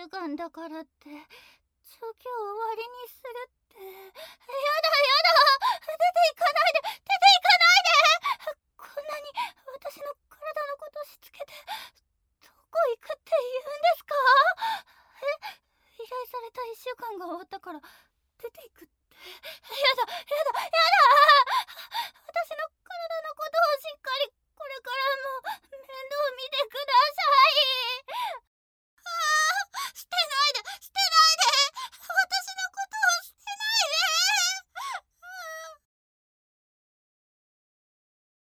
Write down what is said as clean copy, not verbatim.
週間だからって終わりにするって。やだやだ、出ていかないで、出ていかないで。こんなに私の体のことしつけてどこ行くって言うんですか？依頼された1週間が終わったから出ていくっ